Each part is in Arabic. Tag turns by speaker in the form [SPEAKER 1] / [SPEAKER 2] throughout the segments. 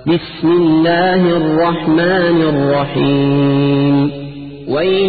[SPEAKER 1] بسم الله الرحمن الرحيم ويل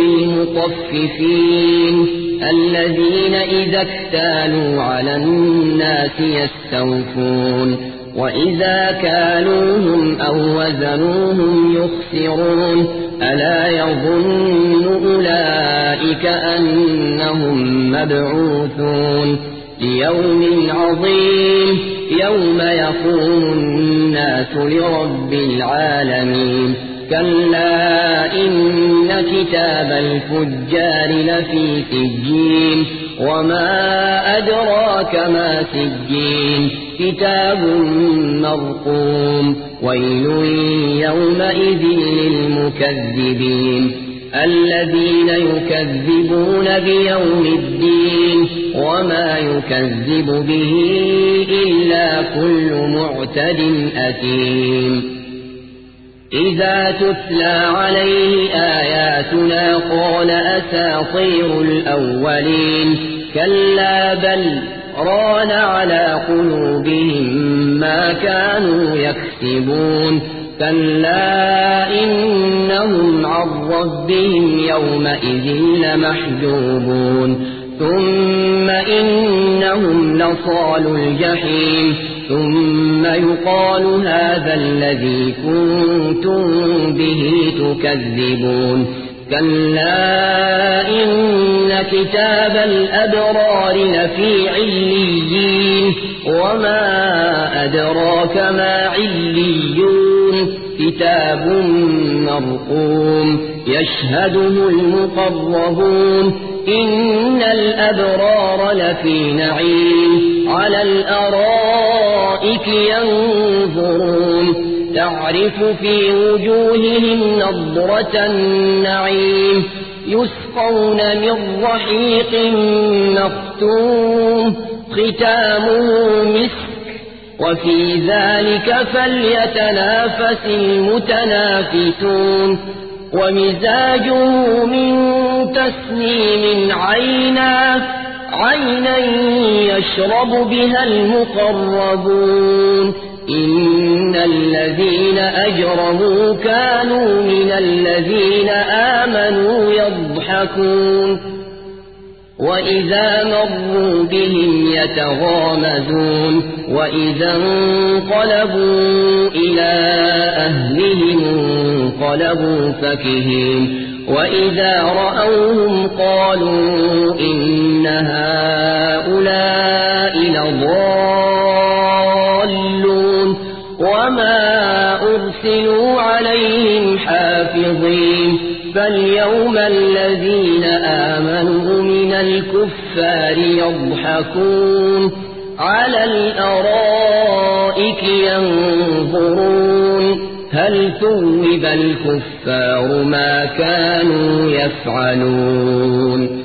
[SPEAKER 1] للمطففين الذين إذا اكتالوا على الناس يستوفون وإذا كالوهم أو وزنوهم يخسرون ألا يظن أولئك أنهم مبعوثون ليوم عظيم يوم يقوم الناس لرب العالمين كلا إن كتاب الفجار لفي سجين وما أدراك ما سجين كتاب مرقوم ويل يومئذ للمكذبين الذين يكذبون بيوم الدين وما يكذب به إلا كل معتد أثيم إذا تتلى عليه آياتنا قال أساطير الأولين كلا بل ران على قلوبهم ما كانوا يكسبون كلا إنهم عن ربهم يومئذ لمحجوبون ثم إنهم لصالوا الجحيم ثم يقال هذا الذي كنتم به تكذبون كلا إن كتاب الأبرار لفي عليين وما أدراك ما عليون كتاب مرقوم يشهده المقربون إن الأبرار لفي نعيم على الأرائك ينظرون تعرف في وجوههم نضرة النعيم يسقون من رحيق مختوم ختامه مسك وفي ذلك فليتنافس المتنافسون ومزاجه من تسنيم عينا يشرب بها المقربون إن الذين أجرموا كانوا من الذين آمنوا يضحكون وإذا مروا بهم يتغامزون وإذا انقلبوا إلى أهلهم انقلبوا فكهين وإذا رأوهم قالوا إن هؤلاء لضالون وما أرسلوا عليهم حافظين فاليوم الذين آمنوا من الكفار يضحكون على الأرائك ينظرون هل ثوب الكفار ما كانوا يفعلون